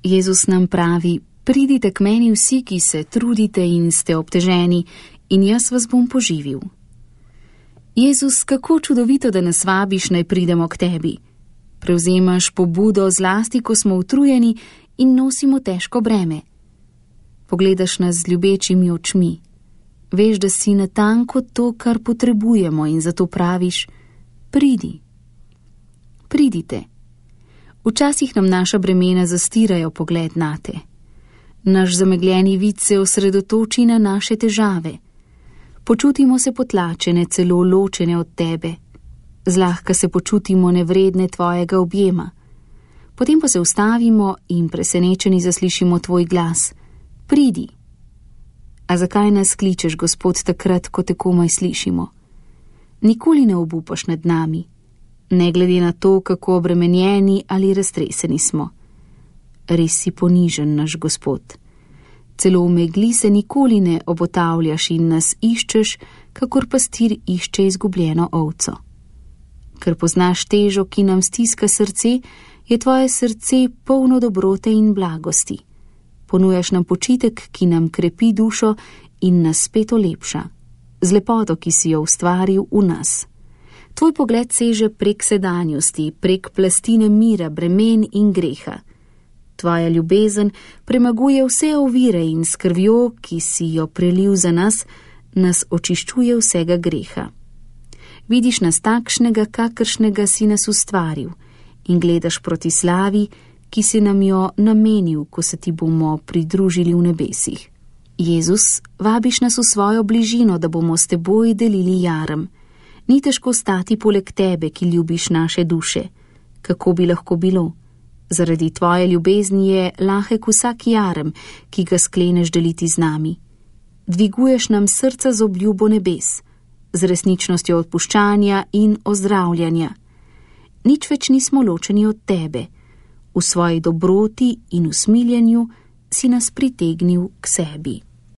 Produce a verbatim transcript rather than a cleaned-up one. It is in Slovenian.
Jezus nam pravi: pridite k meni vsi, ki se trudite in ste obteženi, in jaz vas bom poživil. Jezus, kako čudovito, da nas vabiš, naj pridemo k tebi. Prevzemaš pobudo zlasti, ko smo utrujeni in nosimo težko breme. Pogledaš nas z ljubečimi očmi. Veš, da si natanko to, kar potrebujemo, in zato praviš: pridi. Pridite. Včasih nam naša bremena zastirajo pogled nate. Naš zamegljeni vid se osredotoči na naše težave. Počutimo se potlačene, celo ločene od tebe. Zlahka se počutimo nevredne tvojega objema. Potem pa se ustavimo in presenečeni zaslišimo tvoj glas: pridi. A zakaj nas kličeš, Gospod, takrat, ko te komaj slišimo? Nikoli ne obupaš nad nami, ne glede na to, kako obremenjeni ali raztreseni smo. Res si ponižen, naš Gospod. Celo v megli se nikoli ne obotavljaš in nas iščeš, kakor pastir išče izgubljeno ovco. Ker poznaš težo, ki nam stiska srce, je tvoje srce polno dobrote in blagosti. Ponujaš nam počitek, ki nam krepi dušo in nas spet olepša, z lepoto, ki si jo ustvaril v nas. Tvoj pogled seže prek sedanjosti, prek plastine mira, bremen in greha. Tvoja ljubezen premaguje vse ovire in s krvjo, ki si jo prelil za nas, nas očiščuje vsega greha. Vidiš nas takšnega, kakršnega si nas ustvaril, in gledaš proti slavi, ki si nam jo namenil, ko se ti bomo pridružili v nebesih. Jezus, vabiš nas v svojo bližino, da bomo s teboj delili jarem. Ni težko stati poleg tebe, ki ljubiš naše duše. Kako bi lahko bilo? Zaradi tvoje ljubezni je lahek vsak jarem, ki ga skleneš deliti z nami. Dviguješ nam srca z obljubo nebes, z resničnostjo odpuščanja in ozdravljanja. Nič več nismo ločeni od tebe. V svoji dobroti in usmiljenju si nas pritegnil k sebi.